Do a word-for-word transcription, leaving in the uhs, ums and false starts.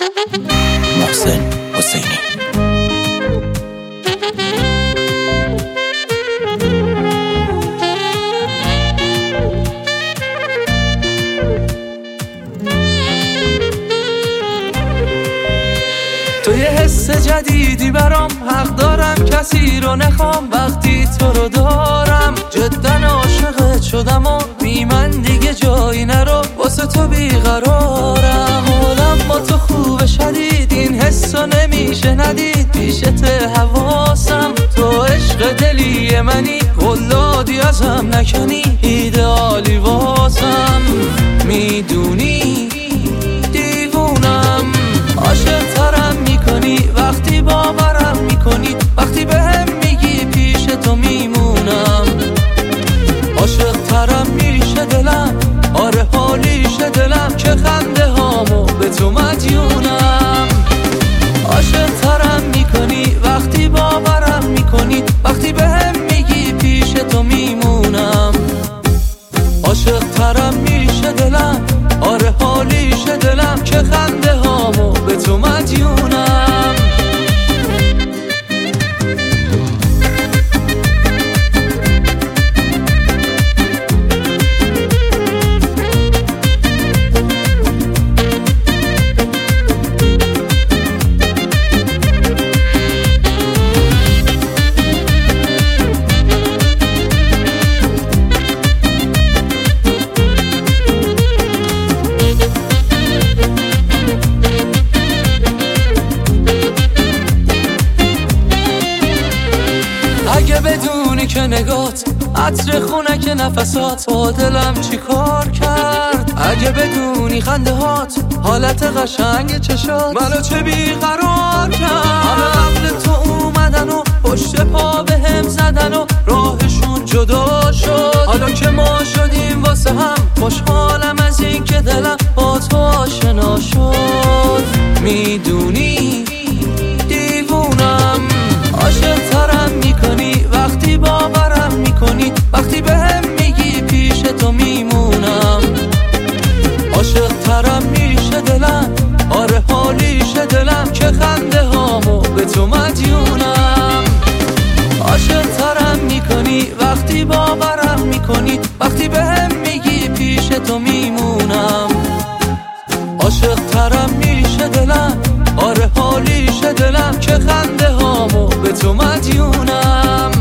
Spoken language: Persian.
محسن حسینی. تو یه حس جدیدی برام، حق دارم کسی رو نخوام وقتی تو رو دارم. جدا عاشقت شدم و بی من دیگه جایی نرو، واسه تو بیقرارم. حالم با تو خوب شدید، این حسو نمیشه ندید، پیشت حواسم. تو عشق دلی منی، قلادی ازم نکنی، ایدئالی واسم. میدونی دیوونم، عاشق ترم میکنی وقتی باورم میکنی، وقتی بهم میگی پیش تو میمونم. عاشق ترم میشه دلم، آره حالیشه دلم، که خنده هامو به تو مدیونم. عاشق ترم میکنی وقتی باورم میکنی، وقتی بهم میگی پیش تو میمونم. عاشق ترم میشه دلم، آره حالیشه دلم، که خنده هامو به تو مدیونم. اگه بدونی که نگات عطر خونه که نفسات با دلم چی کار کرد، اگه بدونی خنده هات حالت قشنگ چشات منو چه بیقرار کرد. همه قبل تو اومدن و پشت پا به هم زدن و راهشون جدا شد. حالا که ما شدیم واسه هم، خوشحالم از این که دلم با تو آشنا شد. میدونی دیوونم، عاشق ترم میکنی وقتی باورم میکنی، وقتی بهم میگی پیش تو میمونم. عاشق ترم میشه دلم، آره حالیشه دلم، که خنده هامو به تو مدیونم. عاشق ترم میکنی وقتی باورم میکنی، وقتی بهم میگی پیش تو میمونم. عاشق ترم میشه دلم، آره حالیشه دلم، که خنده هامو به تو مدیونم.